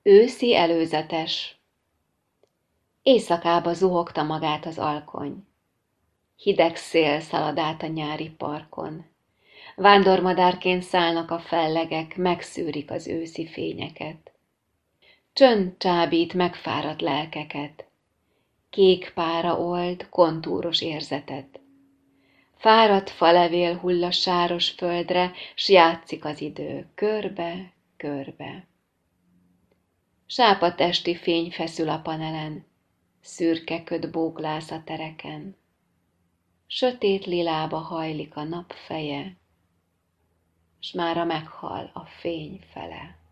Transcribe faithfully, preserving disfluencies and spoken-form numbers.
Őszi előzetes. Éjszakába zuhogta magát az alkony. Hideg szél szalad át a nyári parkon. Vándormadárként szállnak a fellegek, megszűrik az őszi fényeket. Csönd csábít megfáradt lelkeket. Kék pára old kontúros érzetet. Fáradt falevél hull a sáros földre, s játszik az idő, körbe, körbe. Sápatesti fény feszül a panelen, szürke köd bóglász a tereken. Sötét lilába hajlik a nap feje, s mára meghal a fény fele.